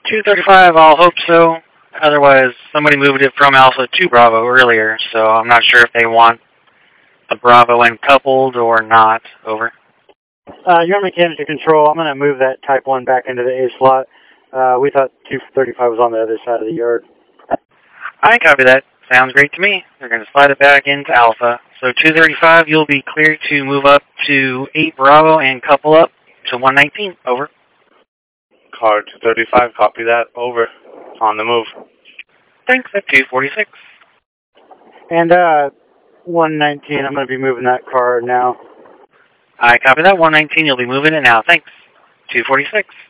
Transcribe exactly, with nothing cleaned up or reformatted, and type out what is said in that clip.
two thirty-five, I'll hope so. Otherwise, somebody moved it from Alpha to Bravo earlier, so I'm not sure if they want the Bravo end coupled or not. Over. Uh, you're on mechanical control. I'm going to move that Type one back into the A slot. Uh, we thought two thirty-five was on the other side of the yard. I copy that. Sounds great to me. They're going to slide it back into Alpha. So two thirty-five, you'll be cleared to move up to eight Bravo and couple up to one nineteen. Over. Car two thirty-five, copy that. Over. On the move. Thanks, at two forty-six. And uh, one nineteen, I'm going to be moving that car now. I copy that. one nineteen, you'll be moving it now. Thanks. two forty-six.